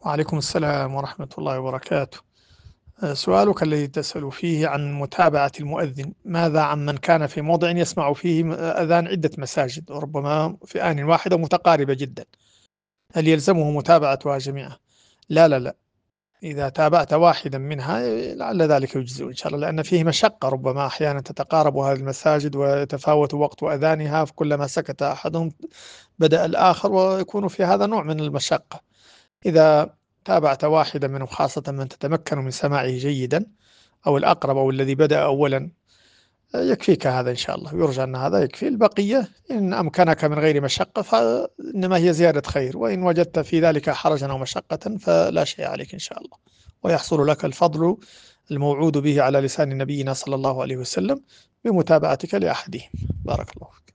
وعليكم السلام ورحمة الله وبركاته. سؤالك الذي تسأل فيه عن متابعة المؤذن، ماذا عن من كان في موضع يسمع فيه أذان عدة مساجد وربما في آن واحدة متقاربة جدا، هل يلزمه متابعتها جميعا؟ لا لا لا، إذا تابعت واحدا منها لعل ذلك يجزئ إن شاء الله، لأن فيه مشقة، ربما أحيانا تتقارب هذه المساجد ويتفاوت وقت أذانها، فكلما سكت أحدهم بدأ الآخر، ويكون في هذا نوع من المشقة. إذا تابعت واحدا منهم، خاصة من تتمكن من سماعه جيدا أو الأقرب أو الذي بدأ أولا، يكفيك هذا إن شاء الله، يرجى أن هذا يكفي. البقية إن أمكنك من غير مشقة فإنما هي زيادة خير، وإن وجدت في ذلك حرجا أو مشقة فلا شيء عليك إن شاء الله، ويحصل لك الفضل الموعود به على لسان نبينا صلى الله عليه وسلم بمتابعتك لأحدهم. بارك الله فيك.